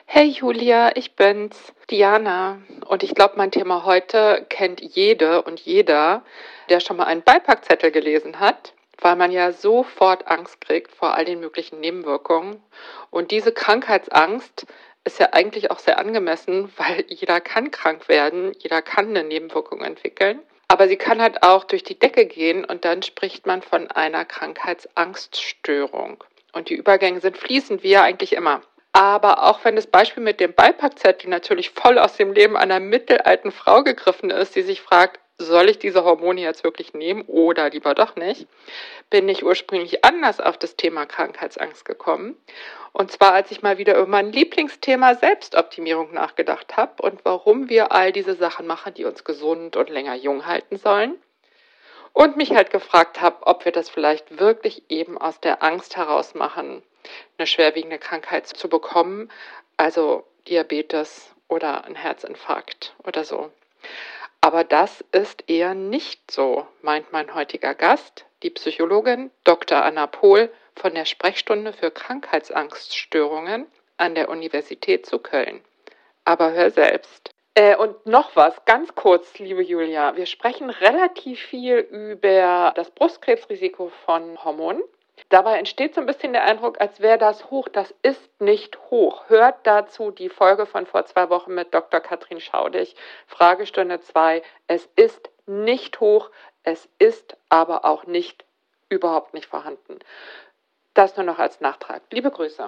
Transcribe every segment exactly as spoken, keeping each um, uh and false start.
Hey Julia, ich bin's, Diana. Und ich glaube, mein Thema heute kennt jede und jeder, der schon mal einen Beipackzettel gelesen hat, weil man ja sofort Angst kriegt vor all den möglichen Nebenwirkungen. Und diese Krankheitsangst ist ja eigentlich auch sehr angemessen, weil jeder kann krank werden, jeder kann eine Nebenwirkung entwickeln. Aber sie kann halt auch durch die Decke gehen und dann spricht man von einer Krankheitsangststörung. Und die Übergänge sind fließend, wie ja eigentlich immer. Aber auch wenn das Beispiel mit dem Beipackzettel natürlich voll aus dem Leben einer mittelalten Frau gegriffen ist, die sich fragt, soll ich diese Hormone jetzt wirklich nehmen oder lieber doch nicht, bin ich ursprünglich anders auf das Thema Krankheitsangst gekommen. Und zwar, als ich mal wieder über mein Lieblingsthema Selbstoptimierung nachgedacht habe und warum wir all diese Sachen machen, die uns gesund und länger jung halten sollen. Und mich halt gefragt habe, ob wir das vielleicht wirklich eben aus der Angst heraus machen, eine schwerwiegende Krankheit zu bekommen, also Diabetes oder ein Herzinfarkt oder so. Aber das ist eher nicht so, meint mein heutiger Gast, die Psychologin Doktor Anna Pohl von der Sprechstunde für Krankheitsangststörungen an der Universität zu Köln. Aber hör selbst. Äh, und noch was, ganz kurz, liebe Julia. Wir sprechen relativ viel über das Brustkrebsrisiko von Hormonen. Dabei entsteht so ein bisschen der Eindruck, als wäre das hoch. Das ist nicht hoch. Hört dazu die Folge von vor zwei Wochen mit Doktor Katrin Schaudig, Fragestunde zwei. Es ist nicht hoch, es ist aber auch nicht, überhaupt nicht vorhanden. Das nur noch als Nachtrag. Liebe Grüße.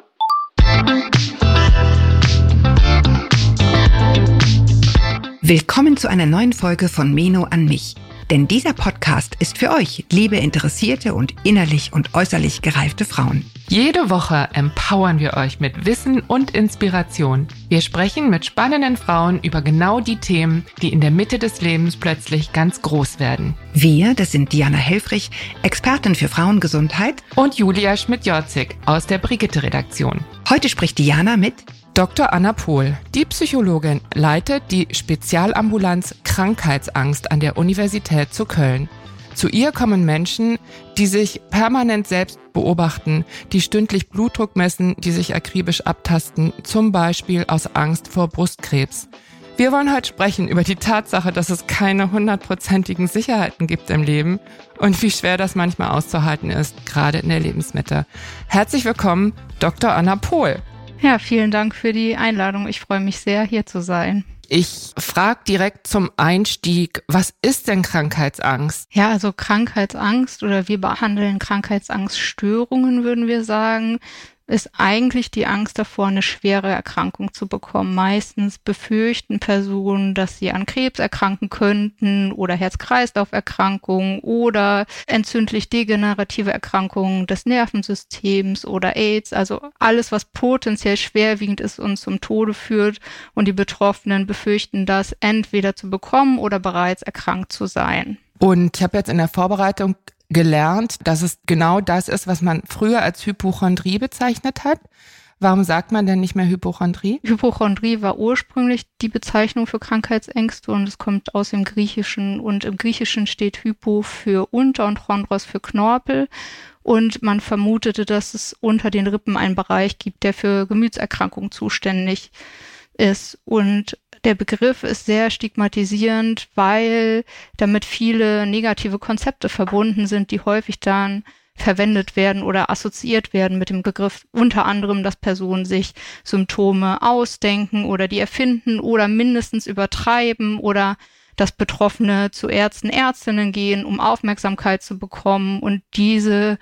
Willkommen zu einer neuen Folge von Meno an mich. Denn dieser Podcast ist für euch, liebe interessierte und innerlich und äußerlich gereifte Frauen. Jede Woche empowern wir euch mit Wissen und Inspiration. Wir sprechen mit spannenden Frauen über genau die Themen, die in der Mitte des Lebens plötzlich ganz groß werden. Wir, das sind Diana Helfrich, Expertin für Frauengesundheit, und Julia Schmidt-Jorzig aus der Brigitte-Redaktion. Heute spricht Diana mit Doktor Anna Pohl. Die Psychologin leitet die Spezialambulanz Krankheitsangst an der Universität zu Köln. Zu ihr kommen Menschen, die sich permanent selbst beobachten, die stündlich Blutdruck messen, die sich akribisch abtasten, zum Beispiel aus Angst vor Brustkrebs. Wir wollen heute sprechen über die Tatsache, dass es keine hundertprozentigen Sicherheiten gibt im Leben und wie schwer das manchmal auszuhalten ist, gerade in der Lebensmitte. Herzlich willkommen, Doktor Anna Pohl. Ja, vielen Dank für die Einladung. Ich freue mich sehr, hier zu sein. Ich frage direkt zum Einstieg, was ist denn Krankheitsangst? Ja, also Krankheitsangst oder wir behandeln Krankheitsangststörungen, würden wir sagen, ist eigentlich die Angst davor, eine schwere Erkrankung zu bekommen. Meistens befürchten Personen, dass sie an Krebs erkranken könnten oder Herz-Kreislauf-Erkrankungen oder entzündlich-degenerative Erkrankungen des Nervensystems oder AIDS. Also alles, was potenziell schwerwiegend ist und zum Tode führt. Und die Betroffenen befürchten das entweder zu bekommen oder bereits erkrankt zu sein. Und ich habe jetzt in der Vorbereitung gelernt, dass es genau das ist, was man früher als Hypochondrie bezeichnet hat. Warum sagt man denn nicht mehr Hypochondrie? Hypochondrie war ursprünglich die Bezeichnung für Krankheitsängste und es kommt aus dem Griechischen. Und im Griechischen steht Hypo für unter und Chondros für Knorpel. Und man vermutete, dass es unter den Rippen einen Bereich gibt, der für Gemütserkrankungen zuständig ist. Und der Begriff ist sehr stigmatisierend, weil damit viele negative Konzepte verbunden sind, die häufig dann verwendet werden oder assoziiert werden mit dem Begriff, unter anderem, dass Personen sich Symptome ausdenken oder die erfinden oder mindestens übertreiben oder dass Betroffene zu Ärzten, Ärztinnen gehen, um Aufmerksamkeit zu bekommen. Und diese,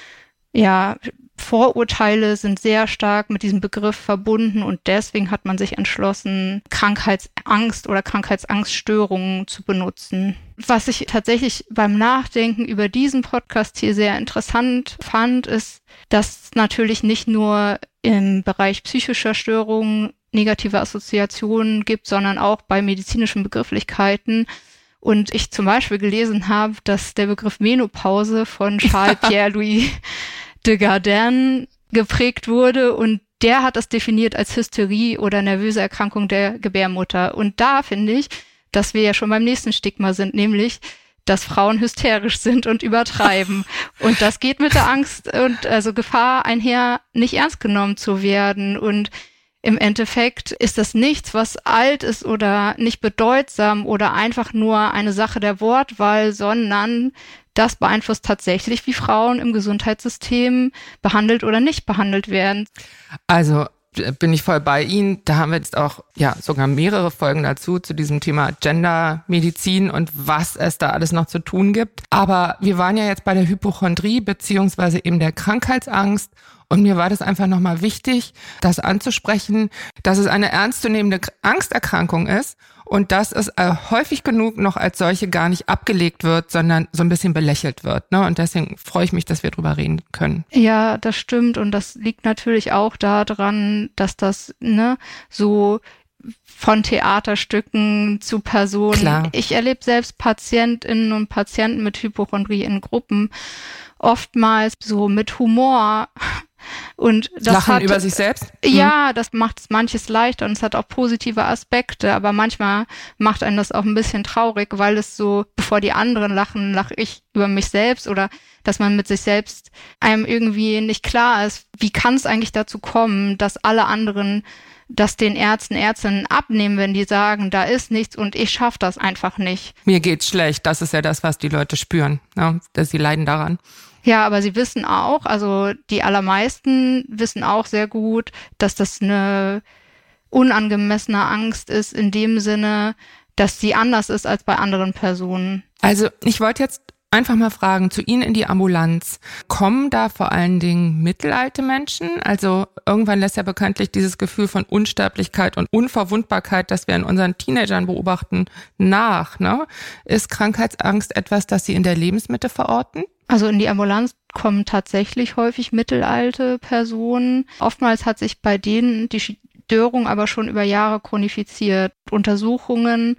ja, Vorurteile sind sehr stark mit diesem Begriff verbunden und deswegen hat man sich entschlossen, Krankheitsangst oder Krankheitsangststörungen zu benutzen. Was ich tatsächlich beim Nachdenken über diesen Podcast hier sehr interessant fand, ist, dass es natürlich nicht nur im Bereich psychischer Störungen negative Assoziationen gibt, sondern auch bei medizinischen Begrifflichkeiten. Und ich zum Beispiel gelesen habe, dass der Begriff Menopause von Charles Pierre-Louis de Gardin geprägt wurde und der hat das definiert als Hysterie oder nervöse Erkrankung der Gebärmutter. Und da finde ich, dass wir ja schon beim nächsten Stigma sind, nämlich, dass Frauen hysterisch sind und übertreiben. Und das geht mit der Angst und also Gefahr einher, nicht ernst genommen zu werden. Und im Endeffekt ist das nichts, was alt ist oder nicht bedeutsam oder einfach nur eine Sache der Wortwahl, sondern das beeinflusst tatsächlich, wie Frauen im Gesundheitssystem behandelt oder nicht behandelt werden. Also bin ich voll bei Ihnen. Da haben wir jetzt auch ja sogar mehrere Folgen dazu, zu diesem Thema Gendermedizin und was es da alles noch zu tun gibt. Aber wir waren ja jetzt bei der Hypochondrie beziehungsweise eben der Krankheitsangst. Und mir war das einfach nochmal wichtig, das anzusprechen, dass es eine ernstzunehmende Angsterkrankung ist und dass es äh, häufig genug noch als solche gar nicht abgelegt wird, sondern so ein bisschen belächelt wird. Ne? Und deswegen freue ich mich, dass wir drüber reden können. Ja, das stimmt. Und das liegt natürlich auch daran, dass das ne so von Theaterstücken zu Personen. Klar. Ich erlebe selbst PatientInnen und Patienten mit Hypochondrie in Gruppen oftmals so mit Humor. Und das Lachen hat, über sich selbst? Ja, das macht es manches leichter und es hat auch positive Aspekte, aber manchmal macht einen das auch ein bisschen traurig, weil es so, bevor die anderen lachen, lache ich über mich selbst oder dass man mit sich selbst einem irgendwie nicht klar ist, wie kann es eigentlich dazu kommen, dass alle anderen das den Ärzten, Ärztinnen abnehmen, wenn die sagen, da ist nichts und ich schaffe das einfach nicht. Mir geht's schlecht, das ist ja das, was die Leute spüren, ne? Dass sie leiden daran. Ja, aber sie wissen auch, also die allermeisten wissen auch sehr gut, dass das eine unangemessene Angst ist in dem Sinne, dass sie anders ist als bei anderen Personen. Also ich wollte jetzt einfach mal fragen, zu Ihnen in die Ambulanz, kommen da vor allen Dingen mittelalte Menschen? Also irgendwann lässt ja bekanntlich dieses Gefühl von Unsterblichkeit und Unverwundbarkeit, das wir in unseren Teenagern beobachten, nach. Ne? Ist Krankheitsangst etwas, das Sie in der Lebensmitte verorten? Also in die Ambulanz kommen tatsächlich häufig mittelalte Personen. Oftmals hat sich bei denen die Störung aber schon über Jahre chronifiziert. Untersuchungen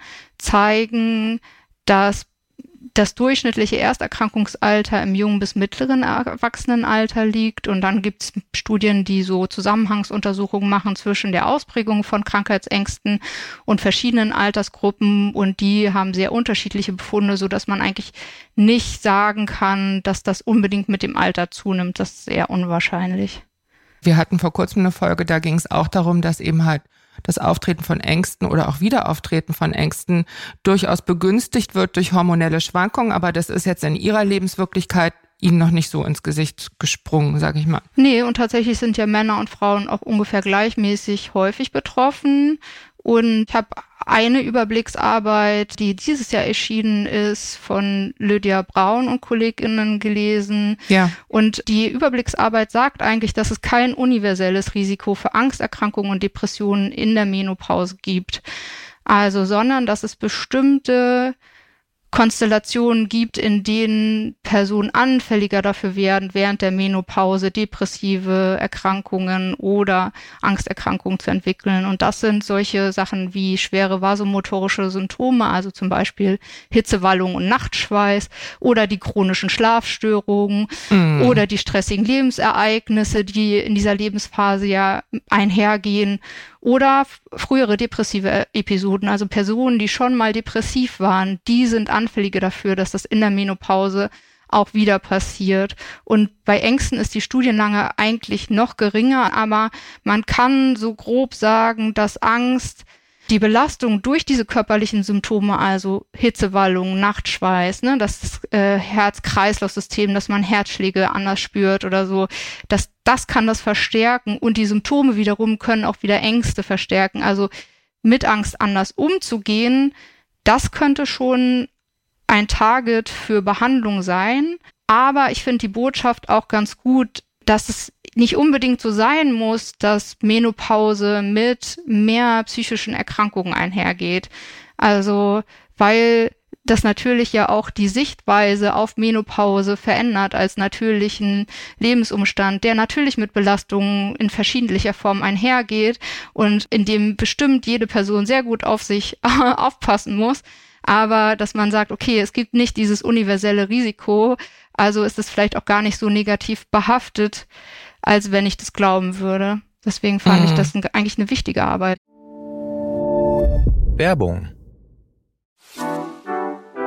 zeigen, dass das durchschnittliche Ersterkrankungsalter im jungen bis mittleren Erwachsenenalter liegt. Und dann gibt es Studien, die so Zusammenhangsuntersuchungen machen zwischen der Ausprägung von Krankheitsängsten und verschiedenen Altersgruppen. Und die haben sehr unterschiedliche Befunde, sodass man eigentlich nicht sagen kann, dass das unbedingt mit dem Alter zunimmt. Das ist eher unwahrscheinlich. Wir hatten vor kurzem eine Folge, da ging es auch darum, dass eben halt das Auftreten von Ängsten oder auch Wiederauftreten von Ängsten durchaus begünstigt wird durch hormonelle Schwankungen, aber das ist jetzt in Ihrer Lebenswirklichkeit Ihnen noch nicht so ins Gesicht gesprungen, sage ich mal. Nee, und tatsächlich sind ja Männer und Frauen auch ungefähr gleichmäßig häufig betroffen. Und ich habe eine Überblicksarbeit, die dieses Jahr erschienen ist, von Lydia Braun und KollegInnen gelesen. Ja. Und die Überblicksarbeit sagt eigentlich, dass es kein universelles Risiko für Angsterkrankungen und Depressionen in der Menopause gibt. Also, sondern dass es bestimmte Konstellationen gibt, in denen Personen anfälliger dafür werden, während der Menopause depressive Erkrankungen oder Angsterkrankungen zu entwickeln. Und das sind solche Sachen wie schwere vasomotorische Symptome, also zum Beispiel Hitzewallung und Nachtschweiß oder die chronischen Schlafstörungen mm. oder die stressigen Lebensereignisse, die in dieser Lebensphase ja einhergehen. Oder frühere depressive Episoden, also Personen, die schon mal depressiv waren, die sind anfälliger dafür, dass das in der Menopause auch wieder passiert. Und bei Ängsten ist die Studienlänge eigentlich noch geringer, aber man kann so grob sagen, dass Angst die Belastung durch diese körperlichen Symptome, also Hitzewallung, Nachtschweiß, ne, das äh, Herz-Kreislauf-System, dass man Herzschläge anders spürt oder so, dass das kann das verstärken und die Symptome wiederum können auch wieder Ängste verstärken. Also mit Angst anders umzugehen, das könnte schon ein Target für Behandlung sein. Aber ich finde die Botschaft auch ganz gut, dass es nicht unbedingt so sein muss, dass Menopause mit mehr psychischen Erkrankungen einhergeht. Also, weil das natürlich ja auch die Sichtweise auf Menopause verändert als natürlichen Lebensumstand, der natürlich mit Belastungen in verschiedentlicher Form einhergeht und in dem bestimmt jede Person sehr gut auf sich aufpassen muss. Aber dass man sagt, okay, es gibt nicht dieses universelle Risiko, also ist es vielleicht auch gar nicht so negativ behaftet, als wenn ich das glauben würde. Deswegen fand mhm. ich das eigentlich eine wichtige Arbeit. Werbung.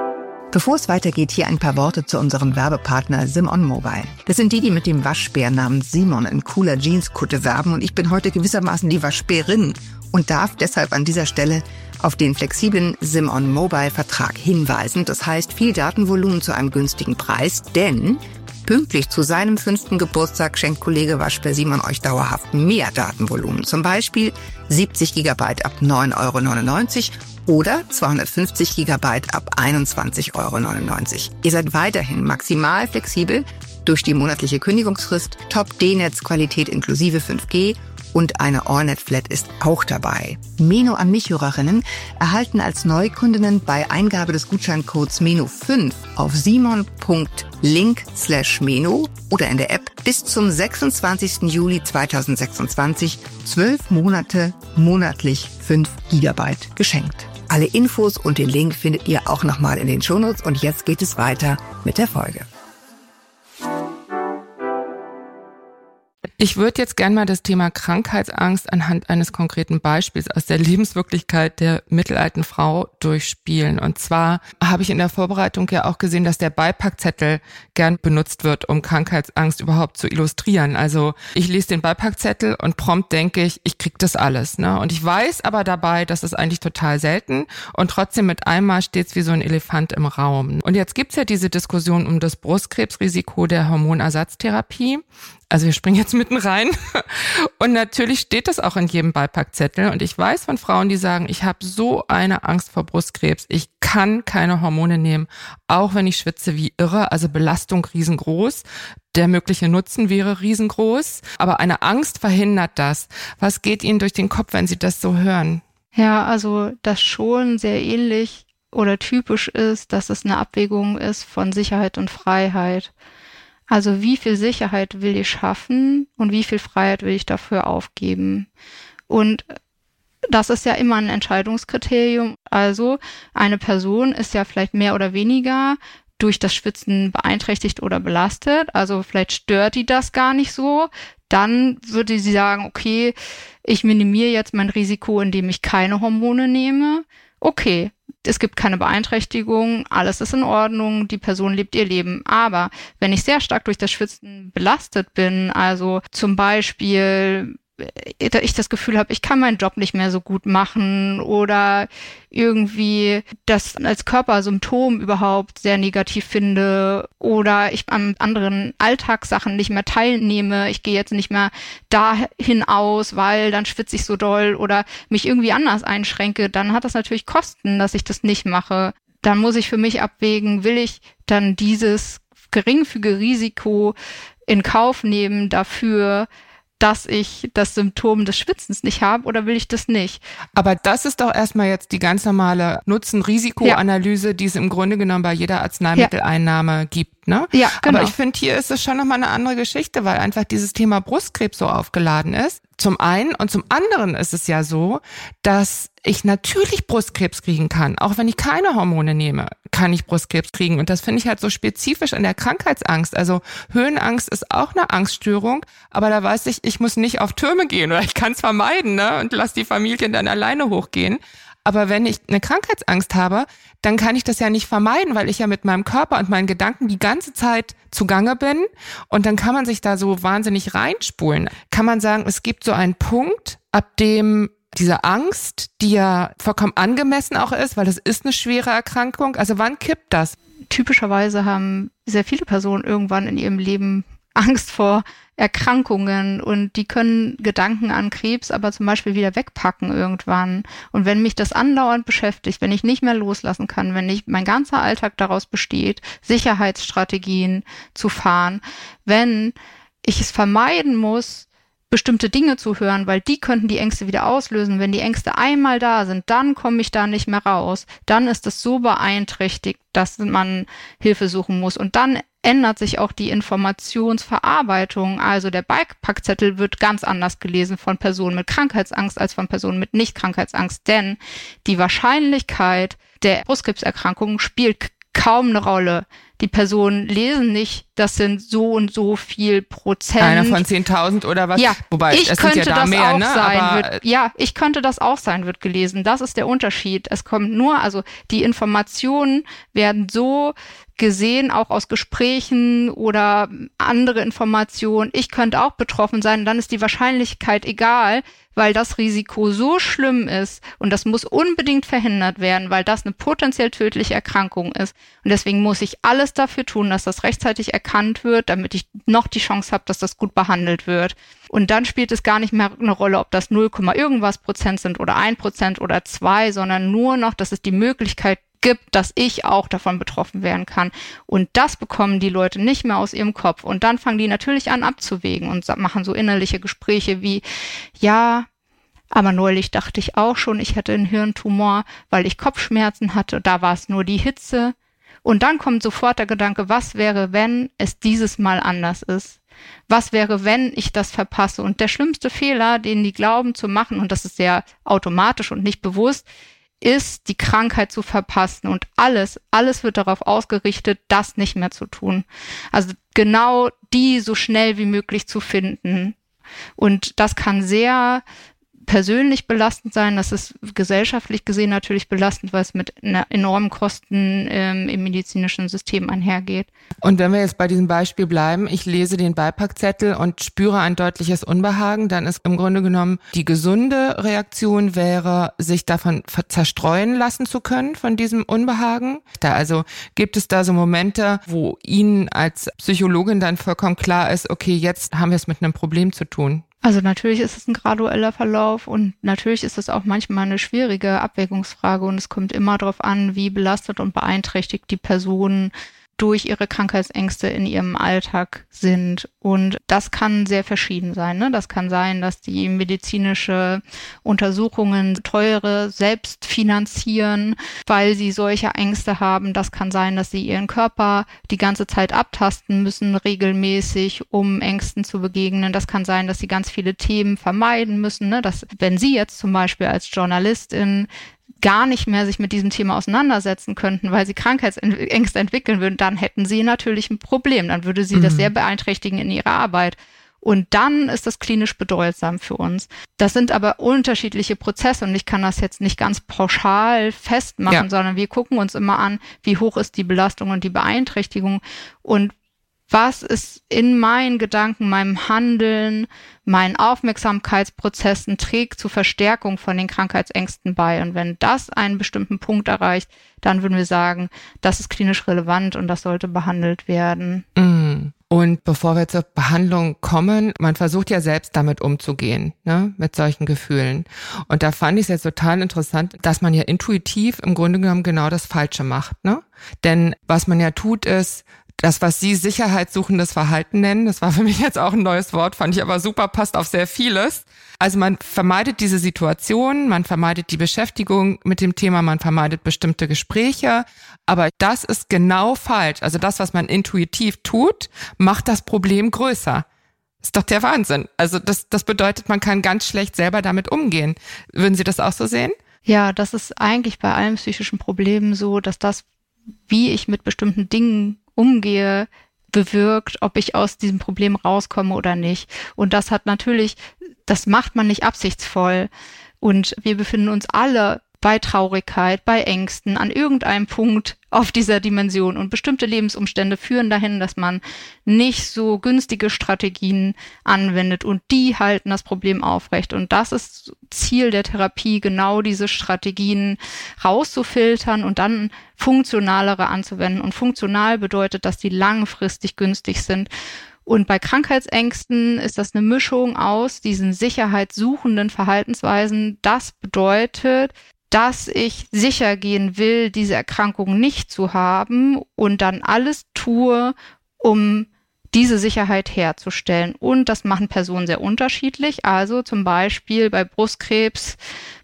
Bevor es weitergeht, hier ein paar Worte zu unserem Werbepartner Simon Mobile. Das sind die, die mit dem Waschbär namens Simon in cooler Jeanskutte werben und ich bin heute gewissermaßen die Waschbärin und darf deshalb an dieser Stelle auf den flexiblen Simon Mobile Vertrag hinweisen. Das heißt, viel Datenvolumen zu einem günstigen Preis, denn pünktlich zu seinem fünften Geburtstag schenkt Kollege Waschbär Simon euch dauerhaft mehr Datenvolumen. Zum Beispiel siebzig Gigabyte ab neun Euro neunundneunzig oder zweihundertfünfzig Gigabyte ab einundzwanzig Euro neunundneunzig. Ihr seid weiterhin maximal flexibel durch die monatliche Kündigungsfrist, Top-D-Netz-Qualität inklusive fünf G und eine AllNet-Flat ist auch dabei. Meno an mich-Hörerinnen erhalten als Neukundinnen bei Eingabe des Gutscheincodes Meno fünf auf simon.link slash Meno oder in der App bis zum sechsundzwanzigsten Juli zweitausendsechsundzwanzig zwölf Monate monatlich fünf Gigabyte geschenkt. Alle Infos und den Link findet ihr auch nochmal in den Shownotes und jetzt geht es weiter mit der Folge. Ich würde jetzt gerne mal das Thema Krankheitsangst anhand eines konkreten Beispiels aus der Lebenswirklichkeit der mittelalten Frau durchspielen. Und zwar habe ich in der Vorbereitung ja auch gesehen, dass der Beipackzettel gern benutzt wird, um Krankheitsangst überhaupt zu illustrieren. Also ich lese den Beipackzettel und prompt denke ich, ich krieg das alles, ne? Und ich weiß aber dabei, das ist eigentlich total selten und trotzdem mit einmal steht's wie so ein Elefant im Raum. Und jetzt gibt's ja diese Diskussion um das Brustkrebsrisiko der Hormonersatztherapie. Also wir springen jetzt mitten rein und natürlich steht das auch in jedem Beipackzettel und ich weiß von Frauen, die sagen, ich habe so eine Angst vor Brustkrebs, ich kann keine Hormone nehmen, auch wenn ich schwitze wie irre, also Belastung riesengroß, der mögliche Nutzen wäre riesengroß, aber eine Angst verhindert das. Was geht Ihnen durch den Kopf, wenn Sie das so hören? Ja, also das schon sehr ähnlich oder typisch ist, dass es eine Abwägung ist von Sicherheit und Freiheit. Also wie viel Sicherheit will ich schaffen und wie viel Freiheit will ich dafür aufgeben? Und das ist ja immer ein Entscheidungskriterium. Also eine Person ist ja vielleicht mehr oder weniger durch das Schwitzen beeinträchtigt oder belastet. Also vielleicht stört die das gar nicht so. Dann würde sie sagen, okay, ich minimiere jetzt mein Risiko, indem ich keine Hormone nehme. Okay. Es gibt keine Beeinträchtigung, alles ist in Ordnung, die Person lebt ihr Leben. Aber wenn ich sehr stark durch das Schwitzen belastet bin, also zum Beispiel ich das Gefühl habe, ich kann meinen Job nicht mehr so gut machen oder irgendwie das als Körpersymptom überhaupt sehr negativ finde oder ich an anderen Alltagssachen nicht mehr teilnehme, ich gehe jetzt nicht mehr dahin aus, weil dann schwitze ich so doll oder mich irgendwie anders einschränke, dann hat das natürlich Kosten, dass ich das nicht mache. Dann muss ich für mich abwägen, will ich dann dieses geringfügige Risiko in Kauf nehmen dafür, dass ich das Symptom des Schwitzens nicht habe oder will ich das nicht? Aber das ist doch erstmal jetzt die ganz normale Nutzen-Risiko-Analyse, ja, die es im Grunde genommen bei jeder Arzneimitteleinnahme ja. gibt, ne? Ja, genau. Aber ich finde, hier ist es schon nochmal eine andere Geschichte, weil einfach dieses Thema Brustkrebs so aufgeladen ist. Zum einen und zum anderen ist es ja so, dass ich natürlich Brustkrebs kriegen kann. Auch wenn ich keine Hormone nehme, kann ich Brustkrebs kriegen. Und das finde ich halt so spezifisch an der Krankheitsangst. Also Höhenangst ist auch eine Angststörung, aber da weiß ich, ich muss nicht auf Türme gehen oder ich kann es vermeiden, ne? Und lass die Familien dann alleine hochgehen. Aber wenn ich eine Krankheitsangst habe, dann kann ich das ja nicht vermeiden, weil ich ja mit meinem Körper und meinen Gedanken die ganze Zeit zugange bin. Und dann kann man sich da so wahnsinnig reinspulen. Kann man sagen, es gibt so einen Punkt, ab dem diese Angst, die ja vollkommen angemessen auch ist, weil das ist eine schwere Erkrankung. Also wann kippt das? Typischerweise haben sehr viele Personen irgendwann in ihrem Leben Angst vor Erkrankungen und die können Gedanken an Krebs aber zum Beispiel wieder wegpacken irgendwann. Und wenn mich das andauernd beschäftigt, wenn ich nicht mehr loslassen kann, wenn ich mein ganzer Alltag daraus besteht, Sicherheitsstrategien zu fahren, wenn ich es vermeiden muss, bestimmte Dinge zu hören, weil die könnten die Ängste wieder auslösen. Wenn die Ängste einmal da sind, dann komme ich da nicht mehr raus. Dann ist es so beeinträchtigt, dass man Hilfe suchen muss. Und dann ändert sich auch die Informationsverarbeitung. Also der Beipackzettel wird ganz anders gelesen von Personen mit Krankheitsangst als von Personen mit Nicht-Krankheitsangst. Denn die Wahrscheinlichkeit der Brustkrebserkrankung spielt kaum eine Rolle. Die Personen lesen nicht, das sind so und so viel Prozent. Einer von zehntausend oder was? Ja, wobei ich es könnte sind ja da das mehr, auch ne? sein. Aber Wird, ja, ich könnte das auch sein, wird gelesen. Das ist der Unterschied. Es kommt nur, also die Informationen werden so gesehen, auch aus Gesprächen oder andere Informationen. Ich könnte auch betroffen sein, dann ist die Wahrscheinlichkeit egal, weil das Risiko so schlimm ist und das muss unbedingt verhindert werden, weil das eine potenziell tödliche Erkrankung ist. Und deswegen muss ich alles dafür tun, dass das rechtzeitig erkannt wird, damit ich noch die Chance habe, dass das gut behandelt wird. Und dann spielt es gar nicht mehr eine Rolle, ob das null, irgendwas Prozent sind oder ein Prozent oder zwei, sondern nur noch, dass es die Möglichkeit gibt, dass ich auch davon betroffen werden kann. Und das bekommen die Leute nicht mehr aus ihrem Kopf. Und dann fangen die natürlich an abzuwägen und machen so innerliche Gespräche wie, ja, aber neulich dachte ich auch schon, ich hätte einen Hirntumor, weil ich Kopfschmerzen hatte. Da war es nur die Hitze. Und dann kommt sofort der Gedanke, was wäre, wenn es dieses Mal anders ist? Was wäre, wenn ich das verpasse? Und der schlimmste Fehler, den die glauben zu machen, und das ist sehr automatisch und nicht bewusst, ist, die Krankheit zu verpassen. Und alles, alles wird darauf ausgerichtet, das nicht mehr zu tun. Also genau die so schnell wie möglich zu finden. Und das kann sehr persönlich belastend sein. Das ist gesellschaftlich gesehen natürlich belastend, weil es mit enormen Kosten ähm, im medizinischen System einhergeht. Und wenn wir jetzt bei diesem Beispiel bleiben, ich lese den Beipackzettel und spüre ein deutliches Unbehagen, dann ist im Grunde genommen die gesunde Reaktion wäre, sich davon zerstreuen lassen zu können, von diesem Unbehagen. Da also gibt es da so Momente, wo Ihnen als Psychologin dann vollkommen klar ist, okay, jetzt haben wir es mit einem Problem zu tun. Also natürlich ist es ein gradueller Verlauf und natürlich ist es auch manchmal eine schwierige Abwägungsfrage und es kommt immer darauf an, wie belastet und beeinträchtigt die Personen durch ihre Krankheitsängste in ihrem Alltag sind. Und das kann sehr verschieden sein. Ne? Das kann sein, dass die medizinische Untersuchungen teure selbst finanzieren, weil sie solche Ängste haben. Das kann sein, dass sie ihren Körper die ganze Zeit abtasten müssen, regelmäßig, um Ängsten zu begegnen. Das kann sein, dass sie ganz viele Themen vermeiden müssen. Ne? Dass, wenn Sie jetzt zum Beispiel als Journalistin gar nicht mehr sich mit diesem Thema auseinandersetzen könnten, weil sie Krankheitsängste entwickeln würden, dann hätten sie natürlich ein Problem. Dann würde sie mhm. das sehr beeinträchtigen in ihrer Arbeit. Und dann ist das klinisch bedeutsam für uns. Das sind aber unterschiedliche Prozesse und ich kann das jetzt nicht ganz pauschal festmachen, ja. sondern wir gucken uns immer an, wie hoch ist die Belastung und die Beeinträchtigung und was ist in meinen Gedanken, meinem Handeln, meinen Aufmerksamkeitsprozessen trägt zur Verstärkung von den Krankheitsängsten bei. Und wenn das einen bestimmten Punkt erreicht, dann würden wir sagen, das ist klinisch relevant und das sollte behandelt werden. Und bevor wir zur Behandlung kommen, man versucht ja selbst damit umzugehen, ne, mit solchen Gefühlen. Und da fand ich es jetzt total interessant, dass man ja intuitiv im Grunde genommen genau das Falsche macht, ne? Denn was man ja tut, ist, das, was Sie sicherheitssuchendes Verhalten nennen, das war für mich jetzt auch ein neues Wort, fand ich aber super, passt auf sehr vieles. Also man vermeidet diese Situation, man vermeidet die Beschäftigung mit dem Thema, man vermeidet bestimmte Gespräche, aber das ist genau falsch. Also das, was man intuitiv tut, macht das Problem größer. Ist doch der Wahnsinn. Also das, das bedeutet, man kann ganz schlecht selber damit umgehen. Würden Sie das auch so sehen? Ja, das ist eigentlich bei allen psychischen Problemen so, dass das, wie ich mit bestimmten Dingen umgehe, bewirkt, ob ich aus diesem Problem rauskomme oder nicht. Und das hat natürlich, das macht man nicht absichtsvoll. Und wir befinden uns alle bei Traurigkeit, bei Ängsten, an irgendeinem Punkt auf dieser Dimension. Und bestimmte Lebensumstände führen dahin, dass man nicht so günstige Strategien anwendet und die halten das Problem aufrecht. Und das ist Ziel der Therapie, genau diese Strategien rauszufiltern und dann funktionalere anzuwenden. Und funktional bedeutet, dass die langfristig günstig sind. Und bei Krankheitsängsten ist das eine Mischung aus diesen sicherheitssuchenden Verhaltensweisen. Das bedeutet, dass ich sicher gehen will, diese Erkrankung nicht zu haben und dann alles tue, um diese Sicherheit herzustellen. Und das machen Personen sehr unterschiedlich. Also zum Beispiel bei Brustkrebs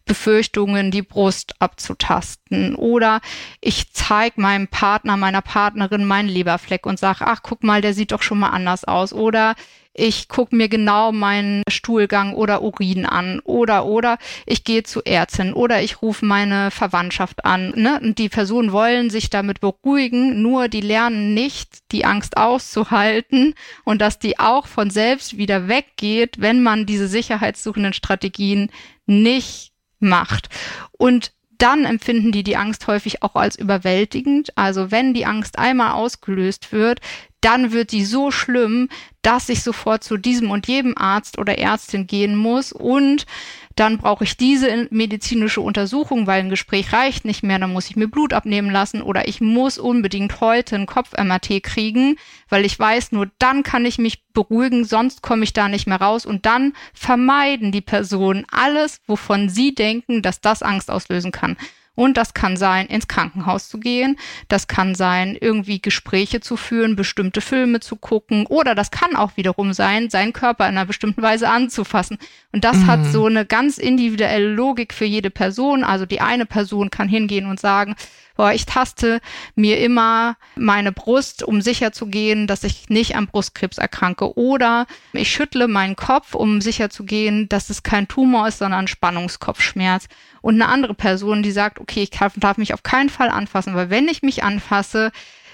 Befürchtungen, die Brust abzutasten. Oder ich zeige meinem Partner, meiner Partnerin meinen Leberfleck und sage, ach, guck mal, der sieht doch schon mal anders aus. Oder ich gucke mir genau meinen Stuhlgang oder Urin an. Oder, oder ich gehe zu Ärztin. Oder ich rufe meine Verwandtschaft an. Ne? Und die Personen wollen sich damit beruhigen, nur die lernen nicht, die Angst auszuhalten und dass die auch von selbst wieder weggeht, wenn man diese sicherheitssuchenden Strategien nicht macht. Und dann empfinden die die Angst häufig auch als überwältigend. Also wenn die Angst einmal ausgelöst wird, dann wird die so schlimm, dass ich sofort zu diesem und jedem Arzt oder Ärztin gehen muss und dann brauche ich diese medizinische Untersuchung, weil ein Gespräch reicht nicht mehr, dann muss ich mir Blut abnehmen lassen oder ich muss unbedingt heute ein Kopf-M R T kriegen, weil ich weiß, nur dann kann ich mich beruhigen, sonst komme ich da nicht mehr raus und dann vermeiden die Personen alles, wovon sie denken, dass das Angst auslösen kann. Und das kann sein, ins Krankenhaus zu gehen, das kann sein, irgendwie Gespräche zu führen, bestimmte Filme zu gucken oder das kann auch wiederum sein, seinen Körper in einer bestimmten Weise anzufassen. Und das mhm. hat so eine ganz individuelle Logik für jede Person. Also die eine Person kann hingehen und sagen, boah, ich taste mir immer meine Brust, um sicher zu gehen, dass ich nicht an Brustkrebs erkranke. Oder ich schüttle meinen Kopf, um sicher zu gehen, dass es kein Tumor ist, sondern ein Spannungskopfschmerz. Und eine andere Person, die sagt, okay, ich darf mich auf keinen Fall anfassen, weil wenn ich mich anfasse,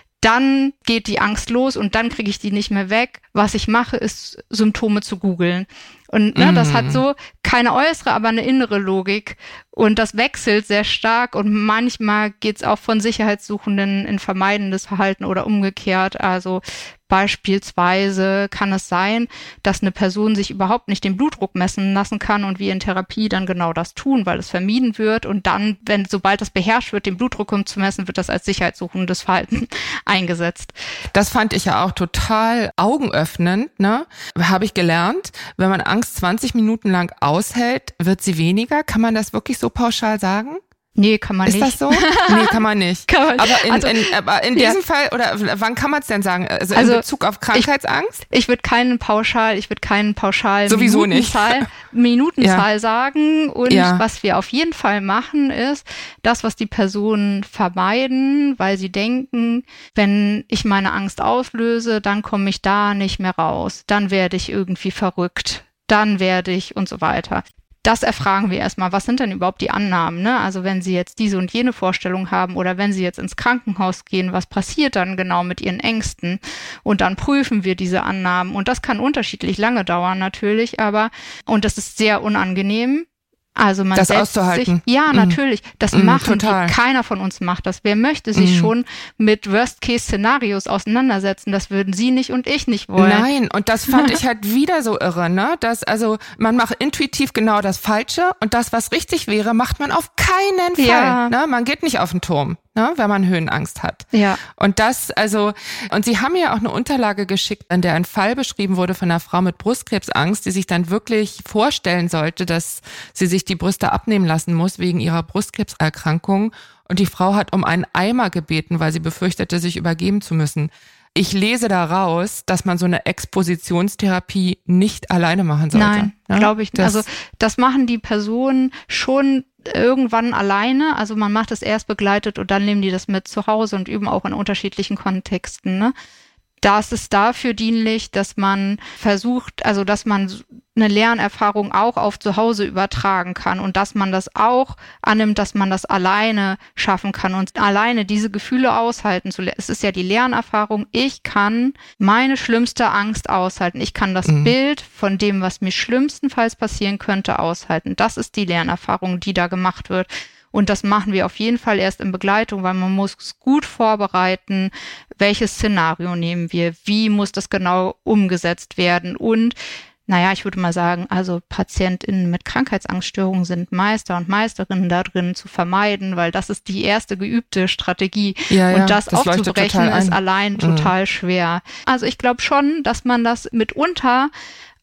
dann geht die Angst los und dann kriege ich die nicht mehr weg. Was ich mache, ist Symptome zu googeln. Und ne, mm. das hat so keine äußere, aber eine innere Logik. Und das wechselt sehr stark und manchmal geht's auch von Sicherheitssuchenden in vermeidendes Verhalten oder umgekehrt. Also beispielsweise kann es sein, dass eine Person sich überhaupt nicht den Blutdruck messen lassen kann und wir in Therapie dann genau das tun, weil es vermieden wird. Und dann, wenn sobald das beherrscht wird, den Blutdruck zu messen, wird das als sicherheitssuchendes Verhalten eingesetzt. Das fand ich ja auch total augenöffnend, ne? Habe ich gelernt, wenn man Angst zwanzig Minuten lang aushält, wird sie weniger. Kann man das wirklich so pauschal sagen? Nee, kann man ist nicht. Ist das so? Nee, kann man nicht. kann man, aber in, also, in, aber in diesem ja. Fall, oder wann kann man es denn sagen? Also, also in Bezug auf Krankheitsangst? Ich, ich würde keinen pauschal, ich würde keinen pauschal Sowieso Minutenzahl, nicht. Minutenzahl ja. sagen. Und ja. was wir auf jeden Fall machen, ist das, was die Personen vermeiden, weil sie denken, wenn ich meine Angst auslöse, dann komme ich da nicht mehr raus. Dann werde ich irgendwie verrückt. Dann werde ich und so weiter. Das erfragen wir erstmal, was sind denn überhaupt die Annahmen, ne? Also wenn Sie jetzt diese und jene Vorstellung haben oder wenn Sie jetzt ins Krankenhaus gehen, was passiert dann genau mit Ihren Ängsten? Und dann prüfen wir diese Annahmen und das kann unterschiedlich lange dauern natürlich, aber und das ist sehr unangenehm. Also man das setzt auszuhalten. sich, ja, mm. natürlich, das mm, machen total. die, keiner von uns macht das. Wer möchte sich mm. schon mit Worst-Case-Szenarios auseinandersetzen? Das würden Sie nicht und ich nicht wollen. Nein, und das fand ich halt wieder so irre, ne? Dass, also, man macht intuitiv genau das Falsche und das, was richtig wäre, macht man auf keinen Fall, ja. ne? Man geht nicht auf den Turm, ne? Wenn man Höhenangst hat. Ja. Und das, also, und Sie haben ja auch eine Unterlage geschickt, in der ein Fall beschrieben wurde von einer Frau mit Brustkrebsangst, die sich dann wirklich vorstellen sollte, dass sie sich die Brüste abnehmen lassen muss wegen ihrer Brustkrebserkrankung. Und die Frau hat um einen Eimer gebeten, weil sie befürchtete, sich übergeben zu müssen. Ich lese daraus, dass man so eine Expositionstherapie nicht alleine machen sollte. Nein, ja? glaube ich nicht. Das also das machen die Personen schon irgendwann alleine. Also man macht es erst begleitet und dann nehmen die das mit zu Hause und üben auch in unterschiedlichen Kontexten, ne? Das ist dafür dienlich, dass man versucht, also dass man eine Lernerfahrung auch auf zu Hause übertragen kann und dass man das auch annimmt, dass man das alleine schaffen kann und alleine diese Gefühle aushalten zu lernen. Es ist ja die Lernerfahrung, ich kann meine schlimmste Angst aushalten. Ich kann das mhm. Bild von dem, was mir schlimmstenfalls passieren könnte, aushalten. Das ist die Lernerfahrung, die da gemacht wird. Und das machen wir auf jeden Fall erst in Begleitung, weil man muss gut vorbereiten, welches Szenario nehmen wir, wie muss das genau umgesetzt werden. Und naja, ich würde mal sagen, also PatientInnen mit Krankheitsangststörungen sind Meister und Meisterinnen da drin zu vermeiden, weil das ist die erste geübte Strategie. Ja, ja, und das, das aufzubrechen ist ein. allein total mhm. schwer. Also ich glaube schon, dass man das mitunter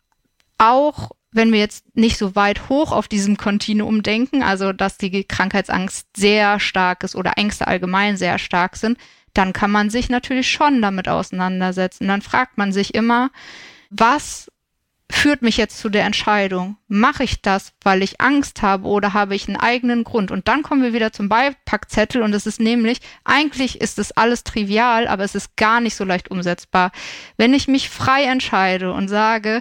auch, wenn wir jetzt nicht so weit hoch auf diesem Kontinuum denken, also dass die Krankheitsangst sehr stark ist oder Ängste allgemein sehr stark sind, dann kann man sich natürlich schon damit auseinandersetzen. Dann fragt man sich immer, was führt mich jetzt zu der Entscheidung, mache ich das, weil ich Angst habe oder habe ich einen eigenen Grund? Und dann kommen wir wieder zum Beipackzettel und es ist nämlich, eigentlich ist das alles trivial, aber es ist gar nicht so leicht umsetzbar. Wenn ich mich frei entscheide und sage,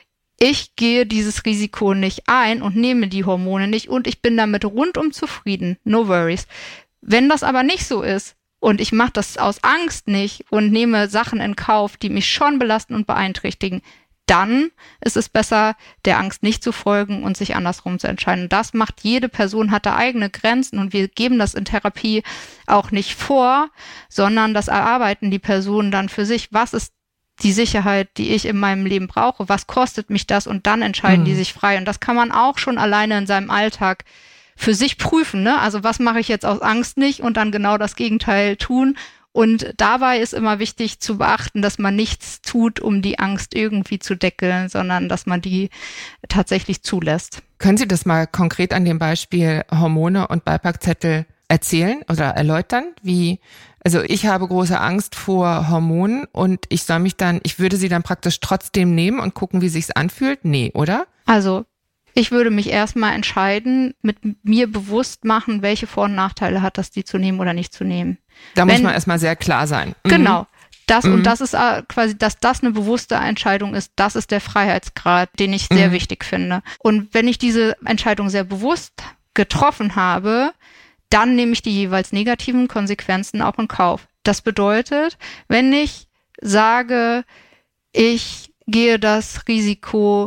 ich gehe dieses Risiko nicht ein und nehme die Hormone nicht und ich bin damit rundum zufrieden, no worries. Wenn das aber nicht so ist und ich mache das aus Angst nicht und nehme Sachen in Kauf, die mich schon belasten und beeinträchtigen, dann ist es besser, der Angst nicht zu folgen und sich andersrum zu entscheiden. Das macht jede Person, hat da eigene Grenzen und wir geben das in Therapie auch nicht vor, sondern das erarbeiten die Personen dann für sich. Was ist die Sicherheit, die ich in meinem Leben brauche? Was kostet mich das? Und dann entscheiden mhm. die sich frei. Und das kann man auch schon alleine in seinem Alltag für sich prüfen, ne? Also was mache ich jetzt aus Angst nicht und dann genau das Gegenteil tun? Und dabei ist immer wichtig zu beachten, dass man nichts tut, um die Angst irgendwie zu deckeln, sondern dass man die tatsächlich zulässt. Können Sie das mal konkret an dem Beispiel Hormone und Beipackzettel erzählen oder erläutern? Wie, also ich habe große Angst vor Hormonen und ich soll mich dann, ich würde sie dann praktisch trotzdem nehmen und gucken, wie sich's anfühlt? Nee, oder? Also ich würde mich erstmal entscheiden, mit mir bewusst machen, welche Vor- und Nachteile hat das, die zu nehmen oder nicht zu nehmen. Da Wenn, muss man erstmal sehr klar sein. Mhm. Genau. Das, mhm. Und das ist quasi, dass das eine bewusste Entscheidung ist, das ist der Freiheitsgrad, den ich sehr mhm. wichtig finde. Und wenn ich diese Entscheidung sehr bewusst getroffen habe, dann nehme ich die jeweils negativen Konsequenzen auch in Kauf. Das bedeutet, wenn ich sage, ich gehe das Risiko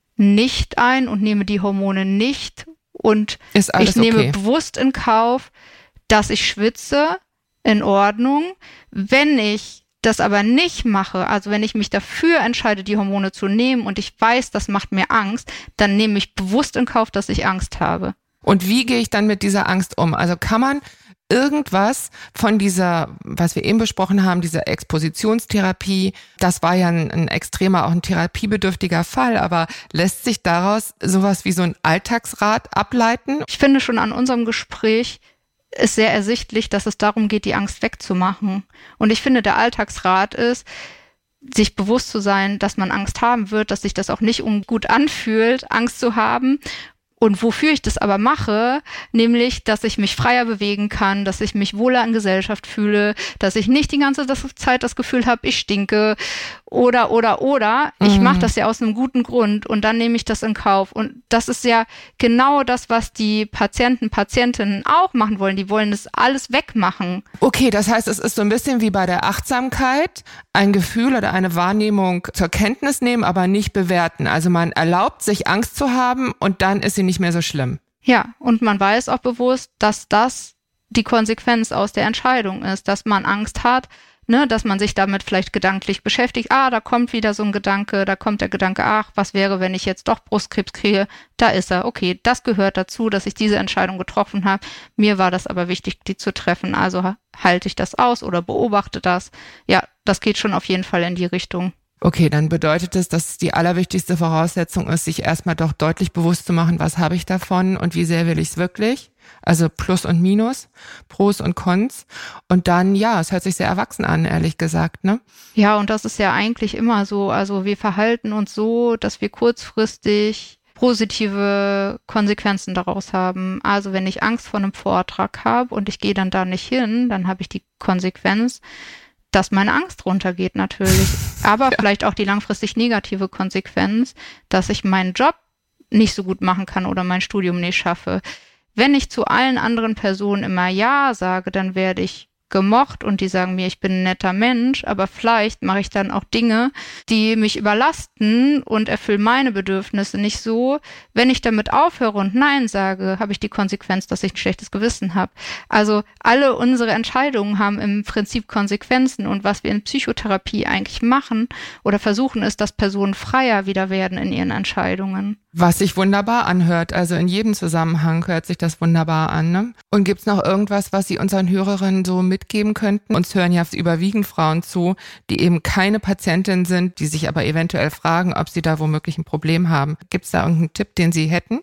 nicht ein und nehme die Hormone nicht und ich nehme okay. bewusst in Kauf, dass ich schwitze, in Ordnung. Wenn ich das aber nicht mache, also wenn ich mich dafür entscheide, die Hormone zu nehmen und ich weiß, das macht mir Angst, dann nehme ich bewusst in Kauf, dass ich Angst habe. Und wie gehe ich dann mit dieser Angst um? Also kann man irgendwas von dieser, was wir eben besprochen haben, dieser Expositionstherapie, das war ja ein, ein extremer, auch ein therapiebedürftiger Fall, aber lässt sich daraus sowas wie so ein Alltagsrat ableiten? Ich finde schon an unserem Gespräch ist sehr ersichtlich, dass es darum geht, die Angst wegzumachen. Und ich finde, der Alltagsrat ist, sich bewusst zu sein, dass man Angst haben wird, dass sich das auch nicht ungut anfühlt, Angst zu haben. Und wofür ich das aber mache, nämlich, dass ich mich freier bewegen kann, dass ich mich wohler in Gesellschaft fühle, dass ich nicht die ganze Zeit das Gefühl habe, ich stinke oder, oder, oder. Mhm. Ich mache das ja aus einem guten Grund und dann nehme ich das in Kauf. Und das ist ja genau das, was die Patienten, Patientinnen auch machen wollen. Die wollen das alles wegmachen. Okay, das heißt, es ist so ein bisschen wie bei der Achtsamkeit, ein Gefühl oder eine Wahrnehmung zur Kenntnis nehmen, aber nicht bewerten. Also man erlaubt sich Angst zu haben und dann ist sie nicht mehr so schlimm. Ja, und man weiß auch bewusst, dass das die Konsequenz aus der Entscheidung ist, dass man Angst hat, ne, dass man sich damit vielleicht gedanklich beschäftigt. Ah, da kommt wieder so ein Gedanke, da kommt der Gedanke, ach, was wäre, wenn ich jetzt doch Brustkrebs kriege? Da ist er. Okay, das gehört dazu, dass ich diese Entscheidung getroffen habe. Mir war das aber wichtig, die zu treffen. Also halte ich das aus oder beobachte das. Ja, das geht schon auf jeden Fall in die Richtung. Okay, dann bedeutet es, dass die allerwichtigste Voraussetzung ist, sich erstmal doch deutlich bewusst zu machen, was habe ich davon und wie sehr will ich es wirklich? Also Plus und Minus, Pros und Cons. Und dann, ja, es hört sich sehr erwachsen an, ehrlich gesagt, ne? Ja, und das ist ja eigentlich immer so. Also wir verhalten uns so, dass wir kurzfristig positive Konsequenzen daraus haben. Also wenn ich Angst vor einem Vortrag habe und ich gehe dann da nicht hin, dann habe ich die Konsequenz, dass meine Angst runtergeht natürlich. Aber ja. vielleicht auch die langfristig negative Konsequenz, dass ich meinen Job nicht so gut machen kann oder mein Studium nicht schaffe. Wenn ich zu allen anderen Personen immer Ja sage, dann werde ich gemocht und die sagen mir, ich bin ein netter Mensch, aber vielleicht mache ich dann auch Dinge, die mich überlasten und erfüllen meine Bedürfnisse nicht so. Wenn ich damit aufhöre und Nein sage, habe ich die Konsequenz, dass ich ein schlechtes Gewissen habe. Also alle unsere Entscheidungen haben im Prinzip Konsequenzen und was wir in Psychotherapie eigentlich machen oder versuchen, ist, dass Personen freier wieder werden in ihren Entscheidungen. Was sich wunderbar anhört, also in jedem Zusammenhang hört sich das wunderbar an, ne? Und gibt's noch irgendwas, was Sie unseren Hörerinnen so mitgeben könnten? Uns hören ja überwiegend Frauen zu, die eben keine Patientin sind, die sich aber eventuell fragen, ob sie da womöglich ein Problem haben. Gibt's da irgendeinen Tipp, den Sie hätten?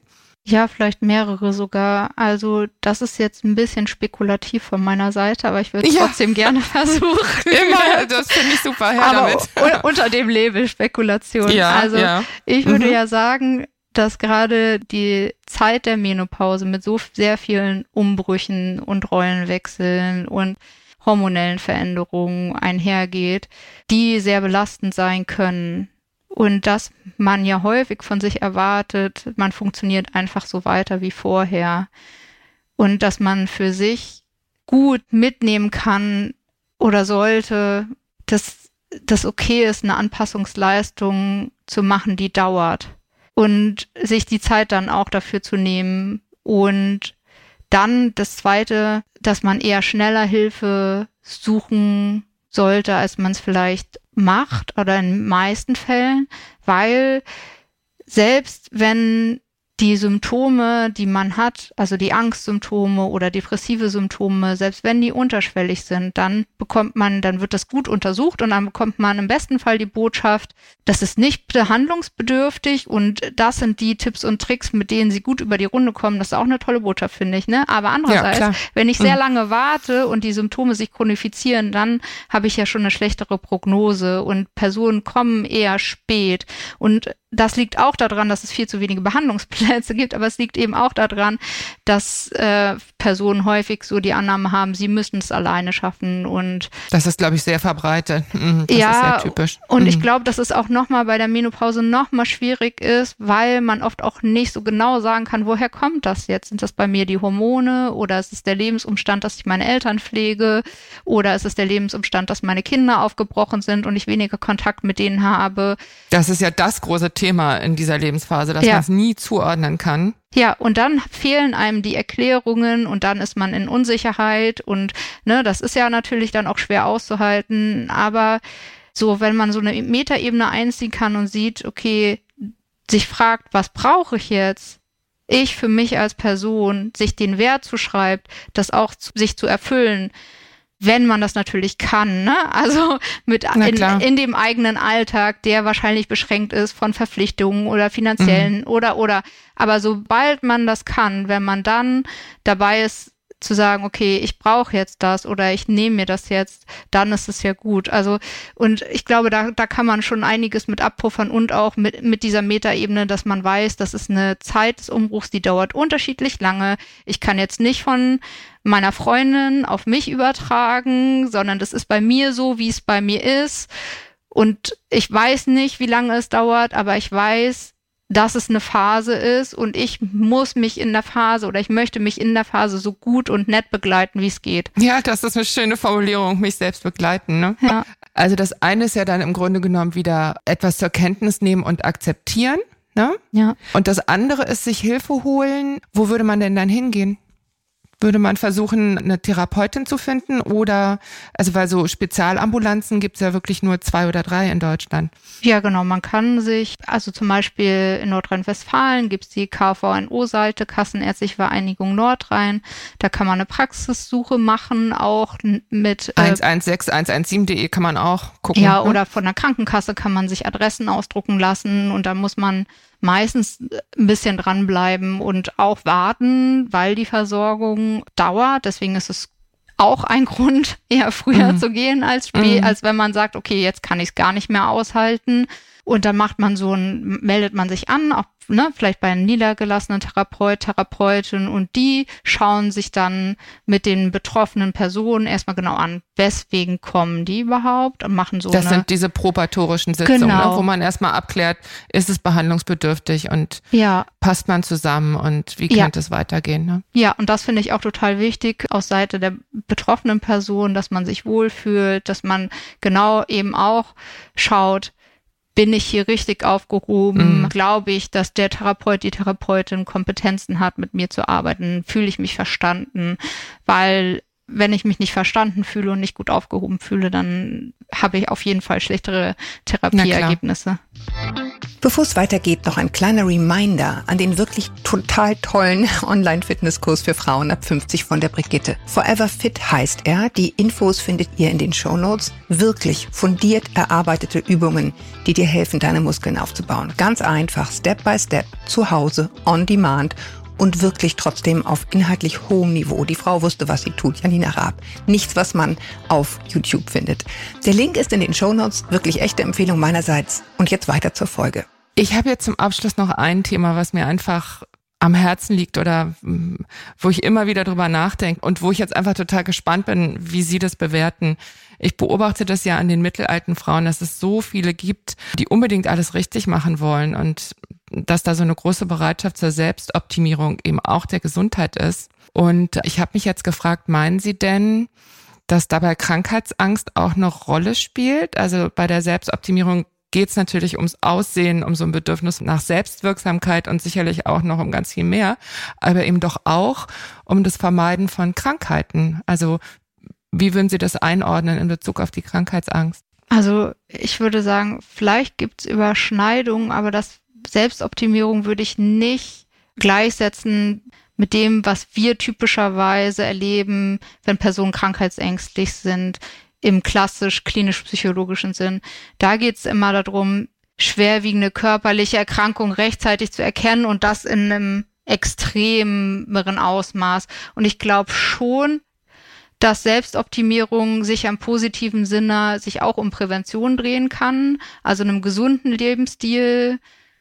Ja, vielleicht mehrere sogar. Also das ist jetzt ein bisschen spekulativ von meiner Seite, aber ich würde Ja. trotzdem gerne versuchen. Immer, das finde ich super, her aber damit. un- unter dem Label Spekulation. Ja, also ja. ich würde Mhm. ja sagen, dass gerade die Zeit der Menopause mit so sehr vielen Umbrüchen und Rollenwechseln und hormonellen Veränderungen einhergeht, die sehr belastend sein können. Und dass man ja häufig von sich erwartet, man funktioniert einfach so weiter wie vorher. Und dass man für sich gut mitnehmen kann oder sollte, dass das okay ist, eine Anpassungsleistung zu machen, die dauert. Und sich die Zeit dann auch dafür zu nehmen. Und dann das Zweite, dass man eher schneller Hilfe suchen sollte, als man es vielleicht macht oder in den meisten Fällen, weil selbst wenn die Symptome, die man hat, also die Angstsymptome oder depressive Symptome, selbst wenn die unterschwellig sind, dann bekommt man, dann wird das gut untersucht und dann bekommt man im besten Fall die Botschaft, das ist nicht behandlungsbedürftig und das sind die Tipps und Tricks, mit denen sie gut über die Runde kommen. Das ist auch eine tolle Botschaft, finde ich, ne? Aber andererseits, Ja, wenn ich sehr Mhm. lange warte und die Symptome sich chronifizieren, dann habe ich ja schon eine schlechtere Prognose und Personen kommen eher spät. Und das liegt auch daran, dass es viel zu wenige Behandlungsplätze gibt, aber es liegt eben auch daran, dass äh, Personen häufig so die Annahme haben, sie müssen es alleine schaffen und Das ist, glaube ich, sehr verbreitet. Mhm, das ja, ist sehr typisch. und Mhm. ich glaube, dass es auch nochmal bei der Menopause nochmal schwierig ist, weil man oft auch nicht so genau sagen kann, woher kommt das jetzt? Sind das bei mir die Hormone oder ist es der Lebensumstand, dass ich meine Eltern pflege oder ist es der Lebensumstand, dass meine Kinder aufgebrochen sind und ich weniger Kontakt mit denen habe? Das ist ja das große Thema in dieser Lebensphase, dass Ja. man es nie zuordnen kann. Ja, und dann fehlen einem die Erklärungen und dann ist man in Unsicherheit und ne, das ist ja natürlich dann auch schwer auszuhalten, aber so, wenn man so eine Metaebene einziehen kann und sieht, okay, sich fragt, was brauche ich jetzt? Ich für mich als Person, sich den Wert zuschreibt, das auch zu, sich zu erfüllen, wenn man das natürlich kann, ne? Also mit Na in, klar. in dem eigenen Alltag, der wahrscheinlich beschränkt ist von Verpflichtungen oder finanziellen oder oder. Aber sobald man das kann, wenn man dann dabei ist zu sagen, okay, ich brauche jetzt das oder ich nehme mir das jetzt, dann ist es ja gut. Also und ich glaube, da da kann man schon einiges mit abpuffern und auch mit mit dieser Metaebene, dass man weiß, das ist eine Zeit des Umbruchs, die dauert unterschiedlich lange. Ich kann jetzt nicht von meiner Freundin auf mich übertragen, sondern das ist bei mir so, wie es bei mir ist. Und ich weiß nicht, wie lange es dauert, aber ich weiß, dass es eine Phase ist und ich muss mich in der Phase oder ich möchte mich in der Phase so gut und nett begleiten, wie es geht. Ja, das ist eine schöne Formulierung, mich selbst begleiten. Ne? Ja. Also das eine ist ja dann im Grunde genommen wieder etwas zur Kenntnis nehmen und akzeptieren. Ne? Ja. Und das andere ist sich Hilfe holen. Wo würde man denn dann hingehen? Würde man versuchen, eine Therapeutin zu finden oder, also weil so Spezialambulanzen gibt es ja wirklich nur zwei oder drei in Deutschland. Ja, genau. Man kann sich, also zum Beispiel in Nordrhein-Westfalen gibt es die K V N O-Seite, Kassenärztliche Vereinigung Nordrhein. Da kann man eine Praxissuche machen, auch mit äh, eins eins sechs eins eins sieben punkt de kann man auch gucken. ja, ne? oder von der Krankenkasse kann man sich Adressen ausdrucken lassen und da muss man meistens ein bisschen dranbleiben und auch warten, weil die Versorgung dauert. Deswegen ist es auch ein Grund, eher früher Mhm. zu gehen als spät, Mhm. als wenn man sagt, okay, jetzt kann ich es gar nicht mehr aushalten. Und dann macht man so ein, meldet man sich an, auch, ne, vielleicht bei einem niedergelassenen Therapeut, Therapeutin und die schauen sich dann mit den betroffenen Personen erstmal genau an, weswegen kommen die überhaupt und machen so Das eine, sind diese probatorischen Sitzungen, Genau. ne, wo man erstmal abklärt, ist es behandlungsbedürftig und ja, passt man zusammen und wie Ja. könnte es weitergehen. Ne? Ja, und das finde ich auch total wichtig aus Seite der betroffenen Person, dass man sich wohlfühlt, dass man genau eben auch schaut, bin ich hier richtig aufgehoben? Mhm. Glaube ich, dass der Therapeut, die Therapeutin Kompetenzen hat, mit mir zu arbeiten? Fühle ich mich verstanden? Weil wenn ich mich nicht verstanden fühle und nicht gut aufgehoben fühle, dann habe ich auf jeden Fall schlechtere Therapieergebnisse. Bevor es weitergeht, noch ein kleiner Reminder an den wirklich total tollen Online-Fitnesskurs für Frauen ab fünfzig von der Brigitte. Forever Fit heißt er. Die Infos findet ihr in den Shownotes. Wirklich fundiert erarbeitete Übungen, die dir helfen, deine Muskeln aufzubauen. Ganz einfach, Step by Step, zu Hause, on demand und wirklich trotzdem auf inhaltlich hohem Niveau. Die Frau wusste, was sie tut, Janina Raab. Nichts, was man auf YouTube findet. Der Link ist in den Shownotes. Wirklich echte Empfehlung meinerseits. Und jetzt weiter zur Folge. Ich habe jetzt zum Abschluss noch ein Thema, was mir einfach am Herzen liegt oder wo ich immer wieder drüber nachdenke und wo ich jetzt einfach total gespannt bin, wie Sie das bewerten. Ich beobachte das ja an den mittelalten Frauen, dass es so viele gibt, die unbedingt alles richtig machen wollen und dass da so eine große Bereitschaft zur Selbstoptimierung eben auch der Gesundheit ist. Und ich habe mich jetzt gefragt, meinen Sie denn, dass dabei Krankheitsangst auch eine Rolle spielt? Also bei der Selbstoptimierung geht es natürlich ums Aussehen, um so ein Bedürfnis nach Selbstwirksamkeit und sicherlich auch noch um ganz viel mehr, aber eben doch auch um das Vermeiden von Krankheiten. Also wie würden Sie das einordnen in Bezug auf die Krankheitsangst? Also ich würde sagen, vielleicht gibt es Überschneidungen, aber das Selbstoptimierung würde ich nicht gleichsetzen mit dem, was wir typischerweise erleben, wenn Personen krankheitsängstlich sind, im klassisch klinisch-psychologischen Sinn. Da geht es immer darum, schwerwiegende körperliche Erkrankungen rechtzeitig zu erkennen und das in einem extremeren Ausmaß. Und ich glaube schon, dass Selbstoptimierung sich im positiven Sinne sich auch um Prävention drehen kann, also einem gesunden Lebensstil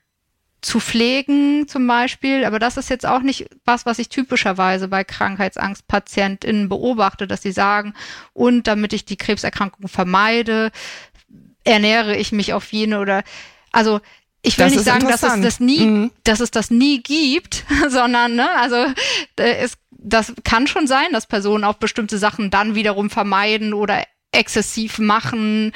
zu pflegen zum Beispiel, aber das ist jetzt auch nicht was, was ich typischerweise bei KrankheitsangstpatientInnen beobachte, dass sie sagen, und damit ich die Krebserkrankung vermeide, ernähre ich mich auf jene oder, also ich will das nicht sagen, dass es das nie, mhm. dass es das nie gibt, sondern, ne, also es, das kann schon sein, dass Personen auch bestimmte Sachen dann wiederum vermeiden oder exzessiv machen,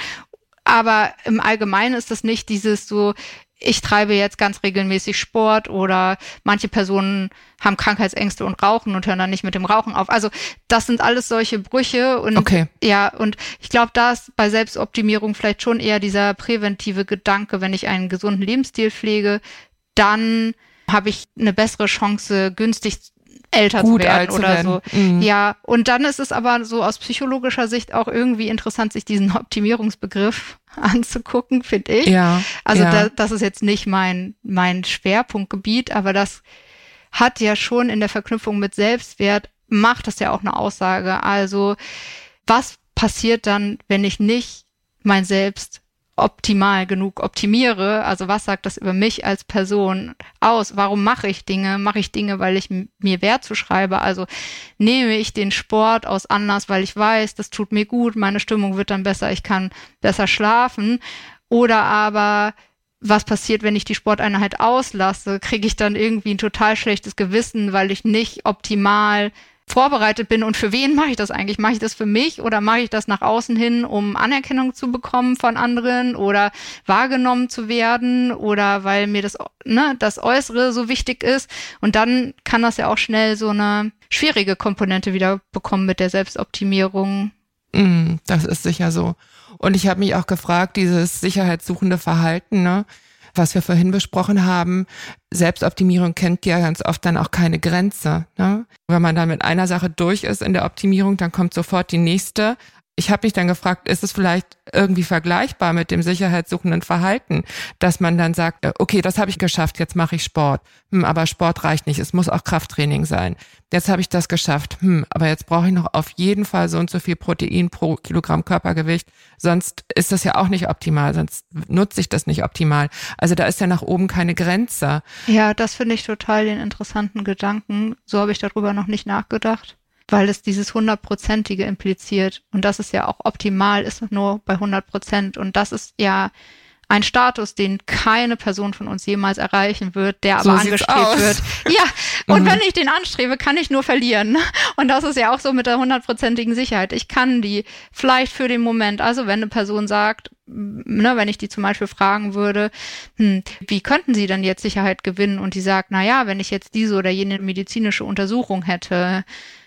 aber im Allgemeinen ist das nicht dieses so, ich treibe jetzt ganz regelmäßig Sport oder manche Personen haben Krankheitsängste und rauchen und hören dann nicht mit dem Rauchen auf. Also das sind alles solche Brüche und okay. ja, und ich glaube, da ist bei Selbstoptimierung vielleicht schon eher dieser präventive Gedanke, wenn ich einen gesunden Lebensstil pflege, dann habe ich eine bessere Chance, günstig älter Gut zu werden alt oder zu werden. so. Mhm. Ja, und dann ist es aber so aus psychologischer Sicht auch irgendwie interessant, sich diesen Optimierungsbegriff anzugucken, finde ich. Ja, also ja. Da, das ist jetzt nicht mein, mein Schwerpunktgebiet, aber das hat ja schon in der Verknüpfung mit Selbstwert, macht das ja auch eine Aussage. Also was passiert dann, wenn ich nicht mein Selbst optimal genug optimiere? Also was sagt das über mich als Person aus? Warum mache ich Dinge? Mache ich Dinge, weil ich m- mir Wert zuschreibe? Also nehme ich den Sport aus Anlass, weil ich weiß, das tut mir gut, meine Stimmung wird dann besser, ich kann besser schlafen? Oder aber was passiert, wenn ich die Sporteinheit auslasse? Kriege ich dann irgendwie ein total schlechtes Gewissen, weil ich nicht optimal vorbereitet bin und für wen mache ich das eigentlich? Mache ich das für mich oder mache ich das nach außen hin, um Anerkennung zu bekommen von anderen oder wahrgenommen zu werden oder weil mir das, ne, das Äußere so wichtig ist? Und dann kann das ja auch schnell so eine schwierige Komponente wieder bekommen mit der Selbstoptimierung. Mm, das ist sicher so. Und ich habe mich auch gefragt, dieses sicherheitssuchende Verhalten, ne, was wir vorhin besprochen haben, Selbstoptimierung kennt ja ganz oft dann auch keine Grenze. Ne? Wenn man dann mit einer Sache durch ist in der Optimierung, dann kommt sofort die nächste. Ich habe mich dann gefragt, ist es vielleicht irgendwie vergleichbar mit dem sicherheitssuchenden Verhalten, dass man dann sagt, okay, das habe ich geschafft, jetzt mache ich Sport. Hm, aber Sport reicht nicht, es muss auch Krafttraining sein. Jetzt habe ich das geschafft, hm, aber jetzt brauche ich noch auf jeden Fall so und so viel Protein pro Kilogramm Körpergewicht, sonst ist das ja auch nicht optimal, sonst nutze ich das nicht optimal. Also da ist ja nach oben keine Grenze. Ja, das finde ich total den interessanten Gedanken. So habe ich darüber noch nicht nachgedacht, weil es dieses hundertprozentige impliziert. Und das ist ja auch optimal, ist nur bei hundert Prozent. Und das ist ja ein Status, den keine Person von uns jemals erreichen wird, der So aber sieht's angestrebt aus. wird. Ja, und Mhm. wenn ich den anstrebe, kann ich nur verlieren. Und das ist ja auch so mit der hundertprozentigen Sicherheit. Ich kann die vielleicht für den Moment, also wenn eine Person sagt, ne, wenn ich die zum Beispiel fragen würde, hm, wie könnten Sie denn jetzt Sicherheit gewinnen? Und die sagt, na ja, wenn ich jetzt diese oder jene medizinische Untersuchung hätte,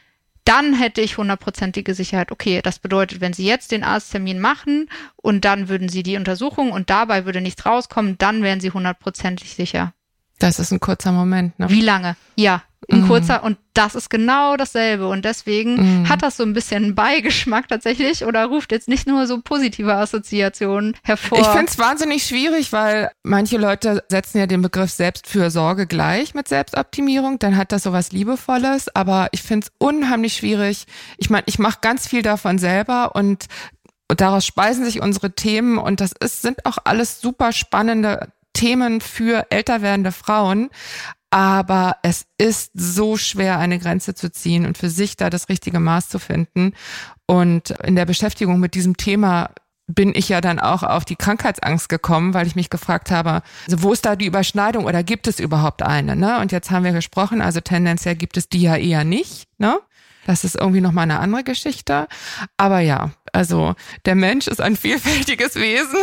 dann hätte ich hundertprozentige Sicherheit, okay, das bedeutet, wenn Sie jetzt den Arzttermin machen und dann würden Sie die Untersuchung und dabei würde nichts rauskommen, dann wären Sie hundertprozentig sicher. Das ist ein kurzer Moment, ne? Wie lange? Ja, ein mm. kurzer und das ist genau dasselbe und deswegen mm. hat das so ein bisschen einen Beigeschmack tatsächlich oder ruft jetzt nicht nur so positive Assoziationen hervor. Ich finde es wahnsinnig schwierig, weil manche Leute setzen ja den Begriff Selbstfürsorge gleich mit Selbstoptimierung, dann hat das sowas Liebevolles, aber ich finde es unheimlich schwierig. Ich meine, ich mache ganz viel davon selber und, und daraus speisen sich unsere Themen und das ist, sind auch alles super spannende Themen für älter werdende Frauen, aber es ist so schwer, eine Grenze zu ziehen und für sich da das richtige Maß zu finden. Und in der Beschäftigung mit diesem Thema bin ich ja dann auch auf die Krankheitsangst gekommen, weil ich mich gefragt habe, also wo ist da die Überschneidung oder gibt es überhaupt eine? Ne? Und jetzt haben wir gesprochen, also tendenziell gibt es die ja eher nicht, ne? Das ist irgendwie nochmal eine andere Geschichte. Aber ja, also der Mensch ist ein vielfältiges Wesen.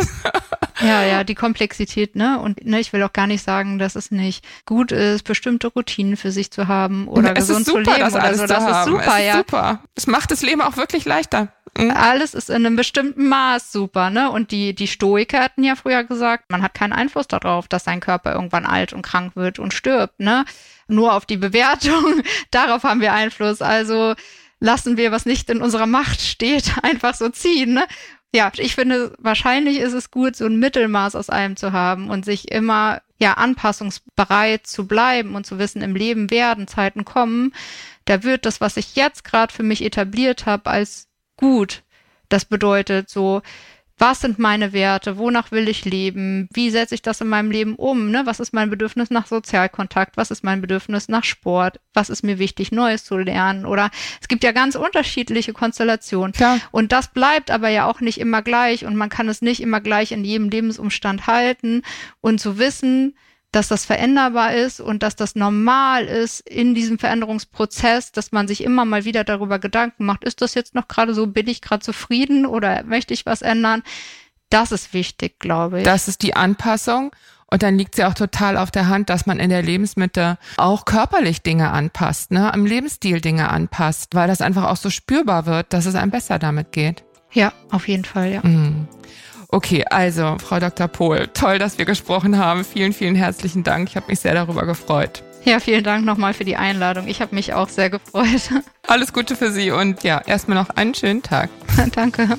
Ja, ja, die Komplexität, ne? Und ne, ich will auch gar nicht sagen, dass es nicht gut ist, bestimmte Routinen für sich zu haben oder es gesund ist super, zu leben das oder alles so. zu Das haben. ist super, es ist ja. super. Es macht das Leben auch wirklich leichter. Mhm. Alles ist in einem bestimmten Maß super, ne? Und die, die Stoiker hatten ja früher gesagt, man hat keinen Einfluss darauf, dass sein Körper irgendwann alt und krank wird und stirbt, ne? Nur auf die Bewertung, darauf haben wir Einfluss. Also lassen wir, was nicht in unserer Macht steht, einfach so ziehen, ne? Ja, ich finde, wahrscheinlich ist es gut, so ein Mittelmaß aus allem zu haben und sich immer, ja, anpassungsbereit zu bleiben und zu wissen, im Leben werden Zeiten kommen, da wird das, was ich jetzt gerade für mich etabliert habe, als gut. Das bedeutet so, was sind meine Werte? Wonach will ich leben? Wie setze ich das in meinem Leben um? Ne? Was ist mein Bedürfnis nach Sozialkontakt? Was ist mein Bedürfnis nach Sport? Was ist mir wichtig, Neues zu lernen? Oder es gibt ja ganz unterschiedliche Konstellationen. Klar. Und das bleibt aber ja auch nicht immer gleich und man kann es nicht immer gleich in jedem Lebensumstand halten und zu wissen, dass das veränderbar ist und dass das normal ist in diesem Veränderungsprozess, dass man sich immer mal wieder darüber Gedanken macht, ist das jetzt noch gerade so, bin ich gerade zufrieden oder möchte ich was ändern? Das ist wichtig, glaube ich. Das ist die Anpassung und dann liegt sie auch total auf der Hand, dass man in der Lebensmitte auch körperlich Dinge anpasst, ne, am Lebensstil Dinge anpasst, weil das einfach auch so spürbar wird, dass es einem besser damit geht. Ja, auf jeden Fall, ja. Mhm. Okay, also Frau Doktor Pohl, toll, dass wir gesprochen haben. Vielen, vielen herzlichen Dank. Ich habe mich sehr darüber gefreut. Ja, vielen Dank nochmal für die Einladung. Ich habe mich auch sehr gefreut. Alles Gute für Sie und ja, erstmal noch einen schönen Tag. Danke.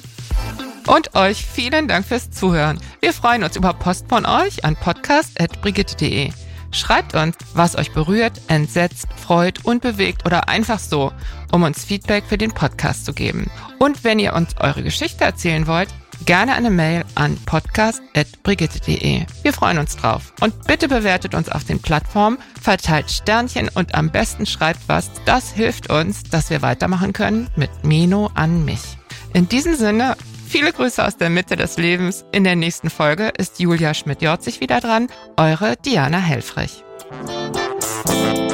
Und euch vielen Dank fürs Zuhören. Wir freuen uns über Post von euch an podcast at brigitte punkt de. Schreibt uns, was euch berührt, entsetzt, freut und bewegt oder einfach so, um uns Feedback für den Podcast zu geben. Und wenn ihr uns eure Geschichte erzählen wollt, gerne eine Mail an podcast at brigitte punkt de. Wir freuen uns drauf. Und bitte bewertet uns auf den Plattformen, verteilt Sternchen und am besten schreibt was. Das hilft uns, dass wir weitermachen können mit Meno an mich. In diesem Sinne, viele Grüße aus der Mitte des Lebens. In der nächsten Folge ist Julia Schmidt-Jorzig wieder dran. Eure Diana Helfrich.